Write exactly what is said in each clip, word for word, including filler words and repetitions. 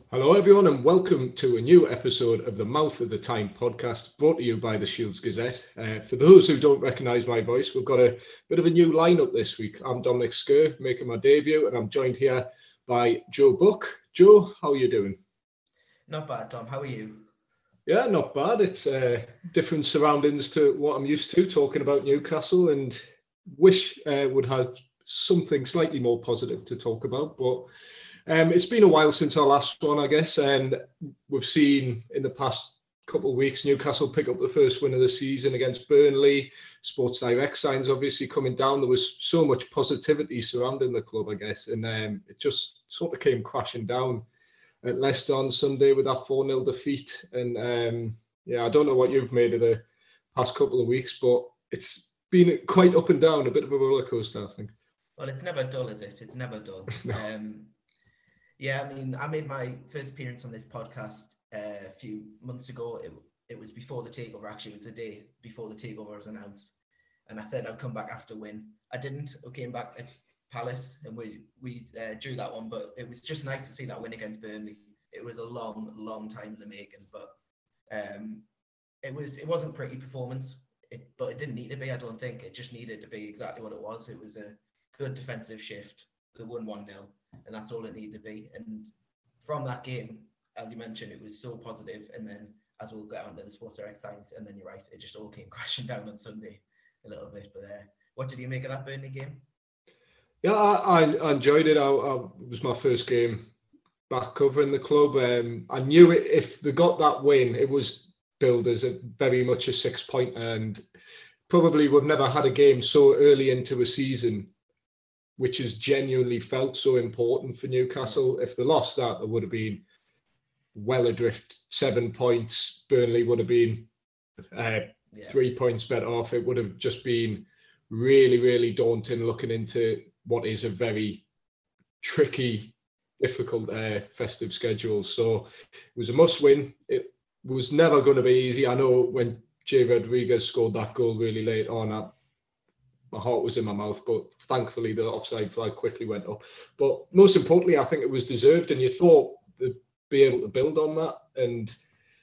Hello, everyone, and welcome to a new episode of the Mouth of the Time podcast, brought to you by the Shields Gazette. Uh, for those who don't recognise my voice, we've got a bit of a new lineup this week. I'm Dominic Skur, making my debut, and I'm joined here by Joe Buck. Joe, how are you doing? Not bad, Tom. How are you? Yeah, not bad. It's uh, different surroundings to what I'm used to, talking about Newcastle, and wish uh, would have something slightly more positive to talk about, but Um, it's been a while since our last one, I guess, and we've seen in the past couple of weeks Newcastle pick up the first win of the season against Burnley. Sports Direct signs obviously coming down. There was so much positivity surrounding the club, I guess, and um, it just sort of came crashing down at Leicester on Sunday with that four nil defeat. And um, yeah, I don't know what you've made of the past couple of weeks, but it's been quite up and down, a bit of a roller coaster, I think. Well, it's never dull, is it? It's never dull. No. Um, yeah, I mean, I made my first appearance on this podcast uh, a few months ago. It, it was before the takeover, actually. It was the day before the takeover was announced. And I said I'd come back after win. I didn't. I came back at Palace and we, we uh, drew that one. But it was just nice to see that win against Burnley. It was a long, long time in the making. But um, it, was, it wasn't a pretty performance. It, but it didn't need to be, I don't think. It just needed to be exactly what it was. It was a good defensive shift. They won one nil, and that's all it needed to be. And from that game, as you mentioned, it was so positive. And then, as we'll get on to the Sports Direct science, and then you're right, it just all came crashing down on Sunday a little bit. But uh, what did you make of that Burnley game? Yeah, I, I enjoyed it. I, I, it was my first game back covering the club. Um, I knew it, if they got that win, it was billed as a very much a six point, and probably we've never had a game so early into a season which has genuinely felt so important for Newcastle. If they lost that, there would have been well adrift. Seven points. Burnley would have been uh, yeah. three points better off. It would have just been really, really daunting looking into what is a very tricky, difficult uh, festive schedule. So it was a must win. It was never going to be easy. I know when Jay Rodriguez scored that goal really late on, I, my heart was in my mouth, but thankfully the offside flag quickly went up. But most importantly, I think it was deserved, and you thought they'd be able to build on that. And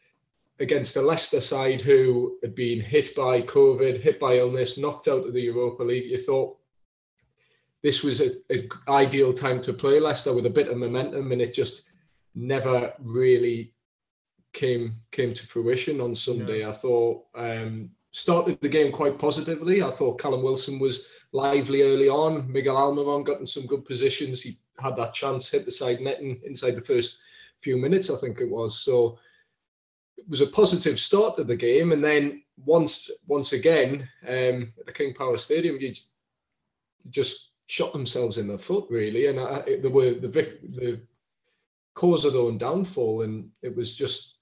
against the Leicester side, who had been hit by COVID, hit by illness, knocked out of the Europa League, you thought this was an ideal time to play Leicester with a bit of momentum, and it just never really came came to fruition on Sunday. No. I thought um, started the game quite positively. I thought Callum Wilson was lively early on. Miguel Almiron got in some good positions. He had that chance, hit the side netting inside the first few minutes, I think it was. So it was a positive start to the game. And then once once again, um, at the King Power Stadium, you just shot themselves in the foot, really. And I, they were the, the cause of their own downfall. And it was just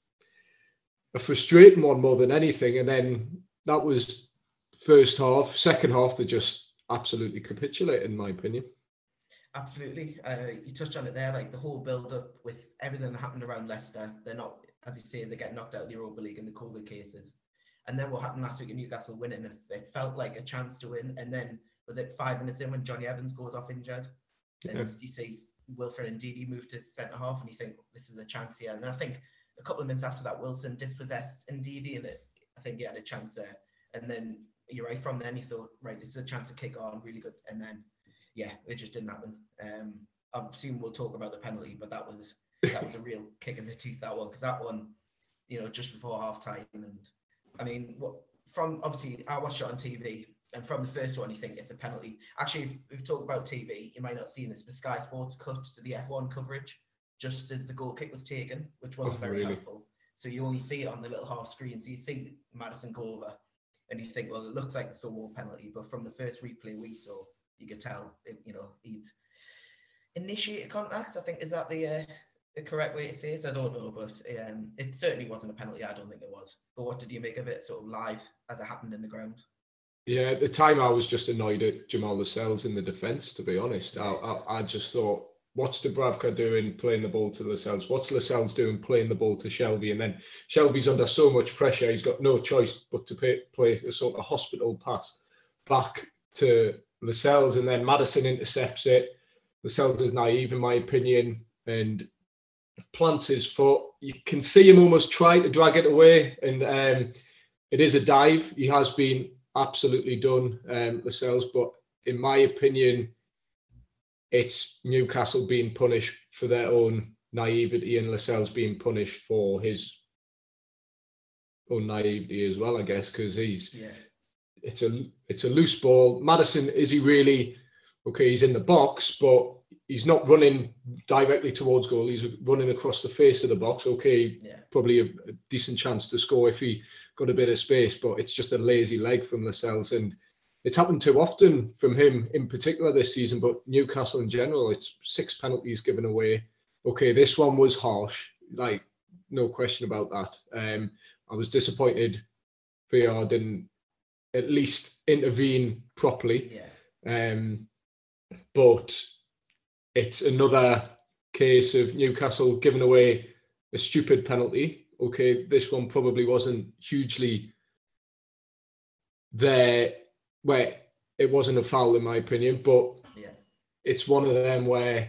a frustrating one more than anything. And then that was first half. Second half, they just absolutely capitulated, in my opinion. Absolutely. Uh, you touched on it there, like the whole build-up with everything that happened around Leicester. They're not, as you say, they get knocked out of the Europa League in the COVID cases. And then what happened last week in Newcastle winning, it felt like a chance to win. And then, was it five minutes in when Johnny Evans goes off injured? And yeah. you see Wilfred Ndidi move to centre-half, and you think, this is a chance here. And then I think a couple of minutes after that, Wilson dispossessed Ndidi, and it, I think he had a chance there. And then you're right, from then you thought, right, this is a chance to kick on, really good. And then, yeah, it just didn't happen. Um, I assume we'll talk about the penalty, but that was that was a real kick in the teeth, that one, because that one, you know, just before half time. And I mean, what from obviously I watched it on T V, and from the first one, you think it's a penalty. Actually, if we've talked about T V, you might not have seen this, but Sky Sports cut to the F one coverage just as the goal kick was taken, which wasn't very really? helpful. So you only see it on the little half screen. So you see Maddison go over, and you think, well, it looks like a Stonewall penalty, but from the first replay we saw, you could tell, it, you know, he'd initiated contact. I think, is that the uh, the correct way to say it? I don't know, but um, it certainly wasn't a penalty. I don't think it was. But what did you make of it, sort of live as it happened in the ground? Yeah, at the time I was just annoyed at Jamal Lascelles in the defence, to be honest. I, I, I just thought, what's Dubravka doing playing the ball to Lascelles? What's Lascelles doing playing the ball to Shelby? And then Shelby's under so much pressure, he's got no choice but to pay, play a sort of hospital pass back to Lascelles, and then Maddison intercepts it. Lascelles is naive, in my opinion, and plants his foot. You can see him almost trying to drag it away, and um, it is a dive. He has been absolutely done, um, Lascelles, but in my opinion, it's Newcastle being punished for their own naivety and Lascelles being punished for his own naivety as well, I guess, because he's yeah. it's a it's a loose ball. Maddison, is he really okay? He's in the box, but he's not running directly towards goal. He's running across the face of the box. Okay, yeah. probably a, a decent chance to score if he got a bit of space, but it's just a lazy leg from Lascelles, and it's happened too often from him in particular this season, but Newcastle in general. It's six penalties given away. Okay, this one was harsh, like no question about that. Um, I was disappointed V R didn't at least intervene properly. Yeah. Um, but it's another case of Newcastle giving away a stupid penalty. Okay, this one probably wasn't hugely there, where it wasn't a foul in my opinion, but yeah. it's one of them where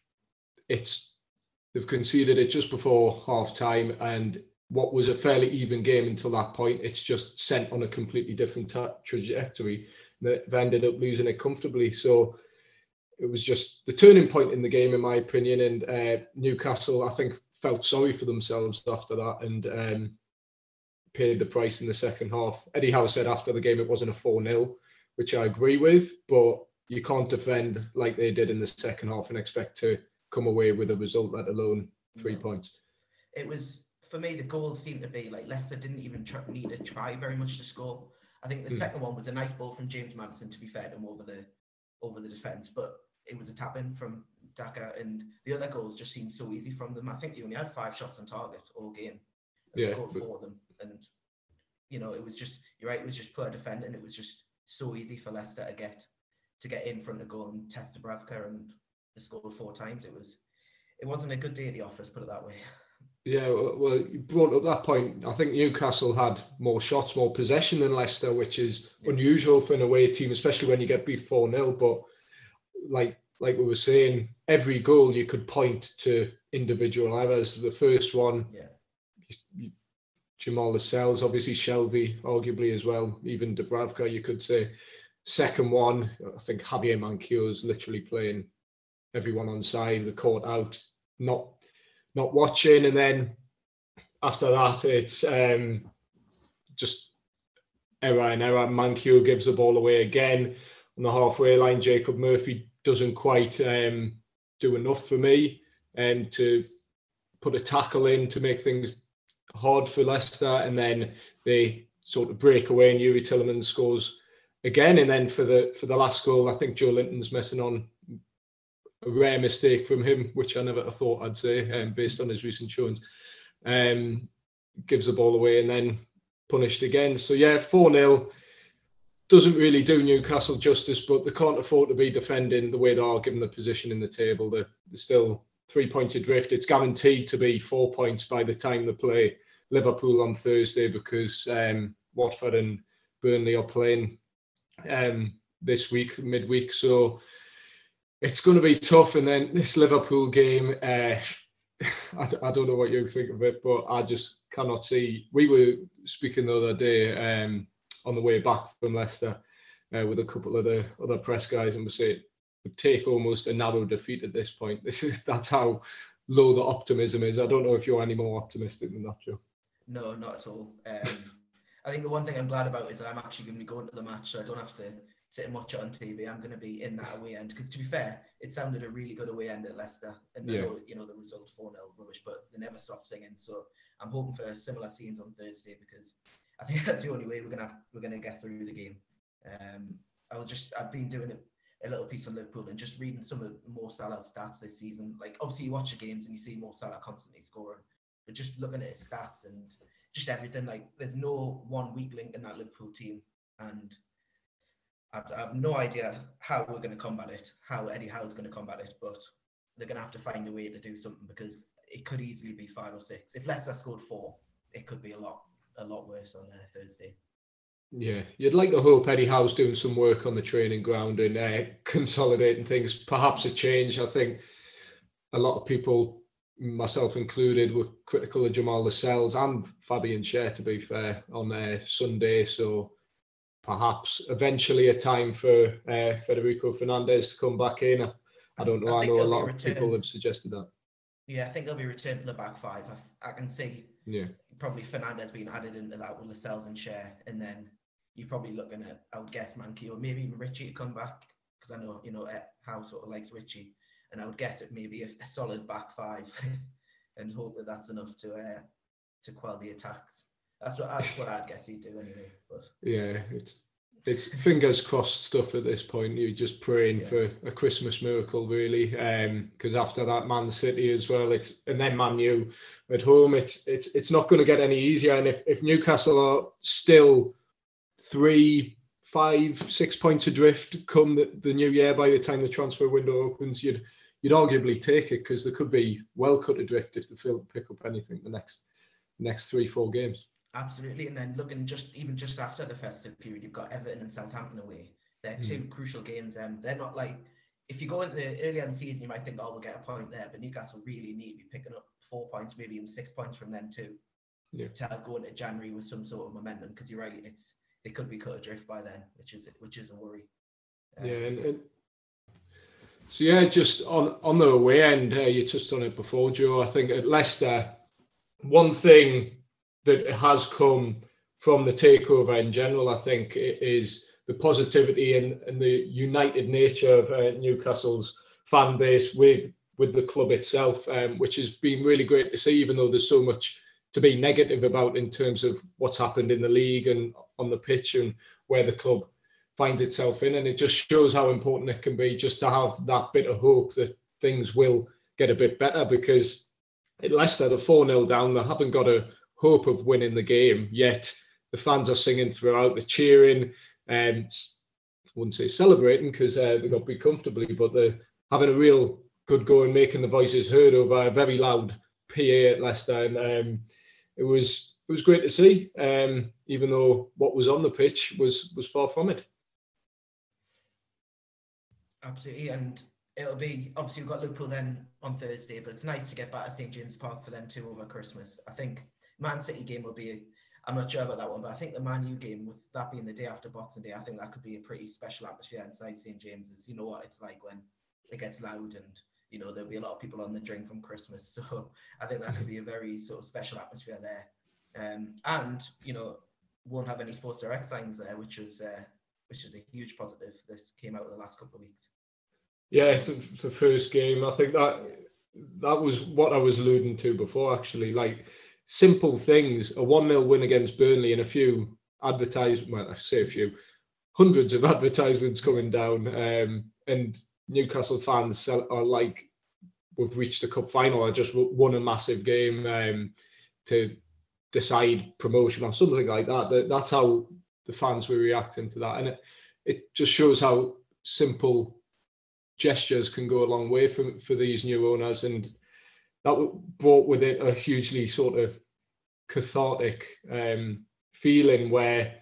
it's they've conceded it just before half time, and what was a fairly even game until that point, it's just sent on a completely different tra- trajectory. They've ended up losing it comfortably. So it was just the turning point in the game, in my opinion. And uh, Newcastle, I think, felt sorry for themselves after that and um, paid the price in the second half. Eddie Howe said after the game it wasn't a four nil, which I agree with, but you can't defend like they did in the second half and expect to come away with a result, let alone three no. points. It was, for me, the goals seemed to be like Leicester didn't even try, need to try very much to score. I think the mm. second one was a nice ball from James Maddison, to be fair to him, over the over the defence, but it was a tap in from Daka, and the other goals just seemed so easy from them. I think he only had five shots on target all game and yeah, scored but... four of them. And you know, it was just, you're right, it was just poor defending. It was just so easy for Leicester to get to get in front of goal and test Dubravka, and they scored four times. It was it wasn't a good day at the office, put it that way. Yeah, well, you brought up that point. I think Newcastle had more shots, more possession than Leicester, which is yeah. unusual for an away team, especially when you get beat four nil. But like like we were saying, every goal you could point to individual errors. The first one, yeah. Jamal Lascelles, obviously Shelby, arguably as well, even Dubravka, you could say. Second one, I think Javier Manquillo is literally playing everyone on side, the court out, not not watching. And then after that, it's um, just error and error. Manquillo gives the ball away again on the halfway line. Jacob Murphy doesn't quite um, do enough for me and um, to put a tackle in to make things hard for Leicester. And then they sort of break away and Yuri Tillman scores again. And then for the for the last goal, I think Joe Linton's messing on a rare mistake from him, which I never thought I'd say, um, based on his recent showings. Um, gives the ball away and then punished again. So yeah, four nil doesn't really do Newcastle justice, but they can't afford to be defending the way they are, given the position in the table. They're, they're still three points adrift. It's guaranteed to be four points by the time they play Liverpool on Thursday, because um, Watford and Burnley are playing um, this week, midweek. So it's going to be tough. And then this Liverpool game, uh, I, I don't know what you think of it, but I just cannot see. We were speaking the other day um, on the way back from Leicester uh, with a couple of the other press guys, and we say it would take almost a narrow defeat at this point. This is that's how low the optimism is. I don't know if you're any more optimistic than that, Joe. No, not at all. Um, I think the one thing I'm glad about is that I'm actually going to be going to the match, so I don't have to sit and watch it on T V. I'm going to be in that away end, because to be fair, it sounded a really good away end at Leicester, and yeah. I know, you know, the result four nil rubbish, but they never stopped singing. So I'm hoping for similar scenes on Thursday, because I think that's the only way we're going to have, we're going to get through the game. Um, I was just I've been doing a, a little piece on Liverpool and just reading some of Mo Salah's stats this season. Like, obviously you watch the games and you see Mo Salah constantly scoring, but just looking at his stats and just everything, like there's no one weak link in that Liverpool team, and I've, I have no idea how we're going to combat it, how Eddie Howe's going to combat it, but they're going to have to find a way to do something, because it could easily be five or six. If Leicester scored four, it could be a lot, a lot worse on uh, Thursday. Yeah, you'd like to hope Eddie Howe's doing some work on the training ground and uh, consolidating things. Perhaps a change. I think a lot of people myself included, were critical of Jamal Lascelles and Fabian Schär, to be fair, on uh, Sunday. So perhaps eventually a time for uh, Federico Fernandez to come back in. I, I don't know. I, I know a lot of people have suggested that. Yeah, I think he'll be returned to the back five. I, I can see yeah. probably Fernandez being added into that with Lascelles and Schär, and then you're probably looking at, I would guess, Mankey or maybe even Richie to come back, because I know, you know, Howe sort of likes Richie, and I would guess it maybe a, a solid back five, and hope that that's enough to uh, to quell the attacks. That's what that's what I'd guess he'd do anyway. But yeah, it's it's fingers crossed stuff at this point. You're just praying yeah. for a Christmas miracle, really, because um, after that Man City as well, it's and then Man U at home, it's it's it's not going to get any easier. And if if Newcastle are still three, five, six points adrift come the, the new year, by the time the transfer window opens, you'd you'd arguably take it, because they could be well cut adrift if they fail to pick up anything the next next three, four games. Absolutely. And then looking just even just after the festive period, you've got Everton and Southampton away. They're two mm. crucial games, and um, they're not like, if you go into the earlier in the season, you might think, oh, we'll get a point there, but Newcastle really need to be picking up four points, maybe even six points from them too, yeah. to go into January with some sort of momentum, because you're right, it's they could be cut adrift by then, which is which is a worry. Um, yeah, and, and so yeah, just on on the away end, uh, you touched on it before, Joe. I think at Leicester, one thing that has come from the takeover in general, I think, is the positivity and, and the united nature of uh, Newcastle's fan base with with the club itself, um, which has been really great to see, even though there's so much to be negative about in terms of what's happened in the league and on the pitch and where the club finds itself in. And it just shows how important it can be just to have that bit of hope that things will get a bit better, because at Leicester, they're four nil down, they haven't got a hope of winning the game, yet the fans are singing throughout, the cheering, and I wouldn't say celebrating, because uh, they got to be comfortably, but they're having a real good go and making the voices heard over a very loud P A at Leicester. And um, it was it was great to see, um, even though what was on the pitch was was far from it. Absolutely, and it'll be, obviously we've got Liverpool then on Thursday, but it's nice to get back to St James Park for them too over Christmas. I think Man City game will be, I'm not sure about that one, but I think the Man U game, with that being the day after Boxing Day, I think that could be a pretty special atmosphere inside St James's. You know what it's like when it gets loud, and you know there'll be a lot of people on the drink from Christmas, so I think that could be a very sort of special atmosphere there. Um, and you know, won't have any Sports Direct signs there, which is uh, which is a huge positive that came out of the last couple of weeks. Yeah, it's the first game. I think that that was what I was alluding to before, actually. Like, simple things, a one nil win against Burnley and a few advertisements, well, I say a few, hundreds of advertisements coming down, um, and Newcastle fans are like, we've reached the cup final, I just won a massive game um, to decide promotion or something like that. That's how the fans were reacting to that. And it, it just shows how simple gestures can go a long way for, for these new owners. And that brought with it a hugely sort of cathartic um, feeling where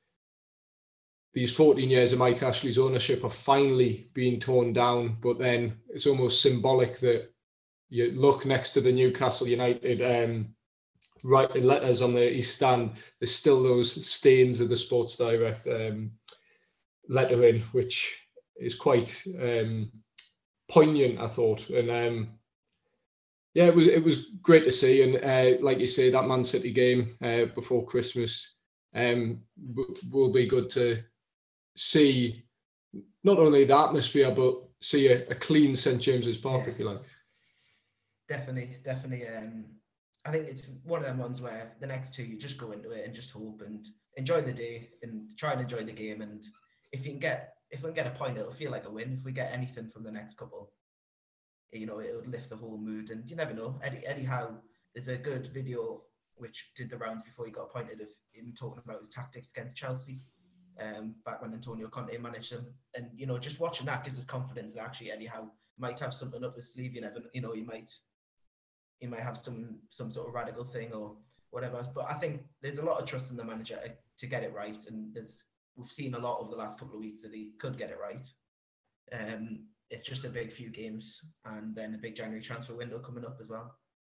these fourteen years of Mike Ashley's ownership are finally being torn down, but then it's almost symbolic that you look next to the Newcastle United um, writing letters on the East Stand, there's still those stains of the Sports Direct um, lettering, which is quite um, poignant, I thought. And um, yeah, it was it was great to see. And uh, like you say, that Man City game uh, before Christmas um, w- will be good to see, not only the atmosphere, but see a, a clean St James's Park, yeah. if you like. Definitely, definitely. Um, I think it's one of them ones where the next two, you just go into it and just hope and enjoy the day and try and enjoy the game. And if you can get, if we can get a point, it'll feel like a win. If we get anything from the next couple, you know, it would lift the whole mood. And you never know. Eddie, Eddie Howe, there's a good video which did the rounds before he got appointed of him talking about his tactics against Chelsea. Um, back when Antonio Conte managed them, and you know, just watching that gives us confidence that actually Eddie Howe might have something up his sleeve. You never, you know, he might, he might have some some sort of radical thing or whatever. But I think there's a lot of trust in the manager to get it right, and there's we've seen a lot over the last couple of weeks that he could get it right. Um, it's just a big few games, and then a big January transfer window coming up as well.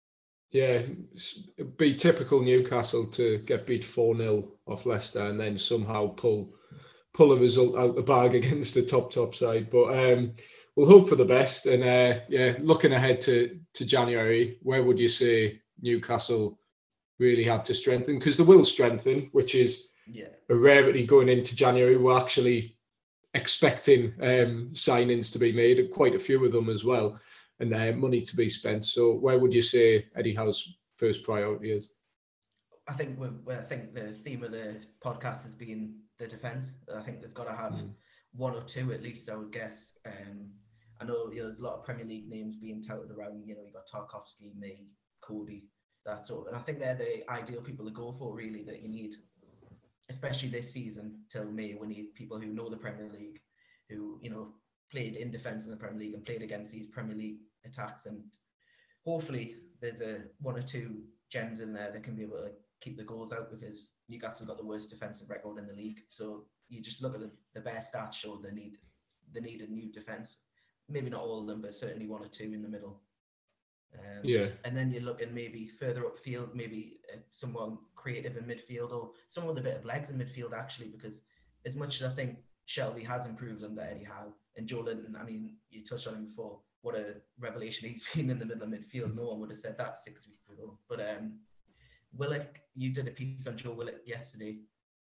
Yeah, it'd be typical Newcastle to get beat four nil off Leicester and then somehow pull pull a result out the bag against the top top side. But um, we'll hope for the best. And uh, yeah, looking ahead to to January, where would you say Newcastle really have to strengthen? Because they will strengthen, which is Yeah. a rarity going into January. We're actually expecting um, signings to be made, quite a few of them as well, and uh, money to be spent. So where would you say Eddie Howe's first priority is? I think we're, we're- I think the theme of the podcast has been the defence. I think they've got to have Mm. one or two at least, I would guess. Um, I know, you know there's a lot of Premier League names being touted around. You know, you got Tarkowski, May, Cody, that sort. And I think they're the ideal people to go for, really, that you need, especially this season till May. We need people who know the Premier League, who, you know, played in defence in the Premier League and played against these Premier League attacks. And hopefully there's a one or two gems in there that can be able to keep the goals out, because Newcastle got the worst defensive record in the league. So you just look at the, the best stats show they need they need a new defence. Maybe not all of them, but certainly one or two in the middle. Um, Yeah. And then you're looking maybe further upfield, maybe uh, someone creative in midfield, or someone with a bit of legs in midfield, actually, because as much as I think Shelby has improved under Eddie Howe, and Joe Linton, I mean, you touched on him before, what a revelation he's been in the middle of midfield. No one would have said that six weeks ago. But um, Willock, you did a piece on Joe Willock yesterday.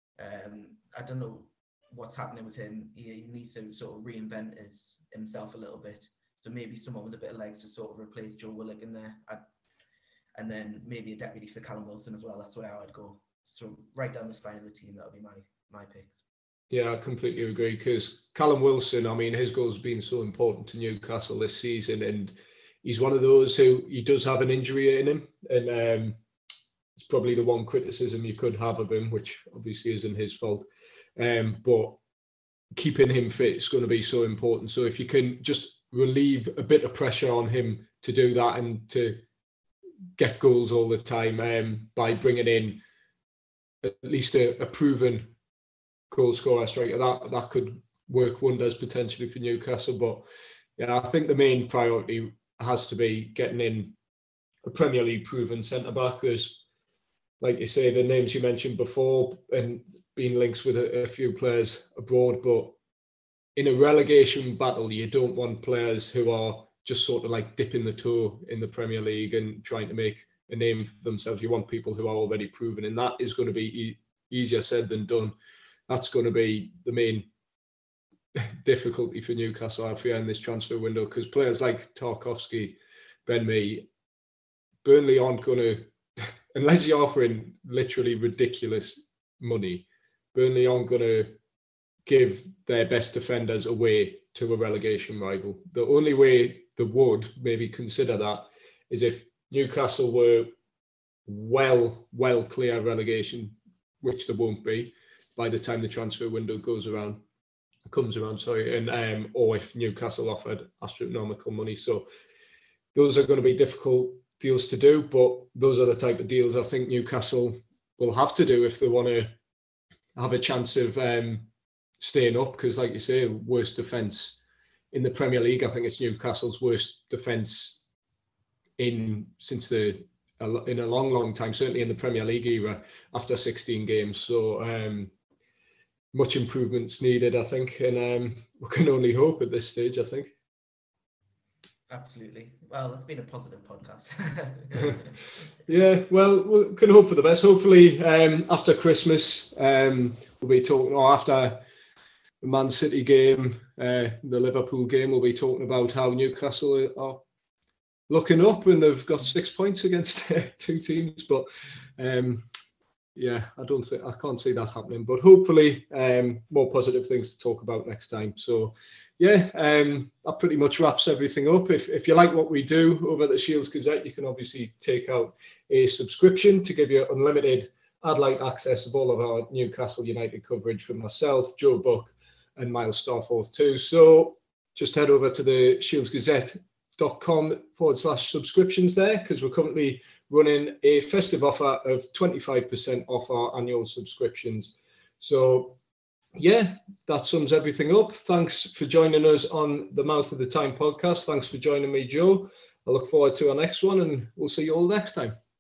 Um, I don't know what's happening with him. He, he needs to sort of reinvent his, himself a little bit. So maybe someone with a bit of legs to sort of replace Joe Willock in there. I'd, and then maybe a deputy for Callum Wilson as well. That's where I'd go. So right down the spine of the team, that would be my my picks. Yeah, I completely agree, because Callum Wilson, I mean, his goal's been so important to Newcastle this season, and he's one of those who, he does have an injury in him, and um, it's probably the one criticism you could have of him, which obviously isn't his fault. Um, but keeping him fit is going to be so important. So if you can just relieve a bit of pressure on him to do that and to get goals all the time um, by bringing in at least a, a proven goal scorer striker, that that could work wonders potentially for Newcastle. But yeah, I think the main priority has to be getting in a Premier League proven centre back. There's, like you say, the names you mentioned before, and being linked with a, a few players abroad. But in a relegation battle, you don't want players who are just sort of like dipping the toe in the Premier League and trying to make a name for themselves. You want people who are already proven, and that is going to be e- easier said than done. That's going to be the main difficulty for Newcastle, I fear, in this transfer window, because players like Tarkowski, Ben Mee, Burnley aren't going to, unless you're offering literally ridiculous money, Burnley aren't going to give their best defenders away to a relegation rival. The only way they would maybe consider that is if Newcastle were well, well clear relegation, which they won't be by the time the transfer window goes around, comes around, sorry, and um, or if Newcastle offered astronomical money. So those are going to be difficult deals to do, but those are the type of deals I think Newcastle will have to do if they want to have a chance of um, staying up, because like you say, worst defence in the Premier League, I think it's Newcastle's worst defence in since the in a long, long time, certainly in the Premier League era after sixteen games. So um, much improvements needed, I think, and um, we can only hope at this stage, I think. Absolutely. Well, it's been a positive podcast. Yeah, well, we can hope for the best. Hopefully, um, after Christmas, um, we'll be talking, or after the Man City game, uh, the Liverpool game, we'll be talking about how Newcastle are looking up and they've got six points against two teams. But um, yeah, I don't think I can't see that happening. But hopefully, um, more positive things to talk about next time. So yeah, um, that pretty much wraps everything up. If if you like what we do over at the Shields Gazette, you can obviously take out a subscription to give you unlimited ad-light access of all of our Newcastle United coverage from myself, Joe Buck, and Miles Starforth too. So just head over to the shieldsgazette.com forward slash subscriptions there, because we're currently running a festive offer of twenty-five percent off our annual subscriptions. So yeah, that sums everything up. Thanks for joining us on the Mouth of the Time podcast. Thanks for joining me, Joe. I look forward to our next one, and we'll see you all next time.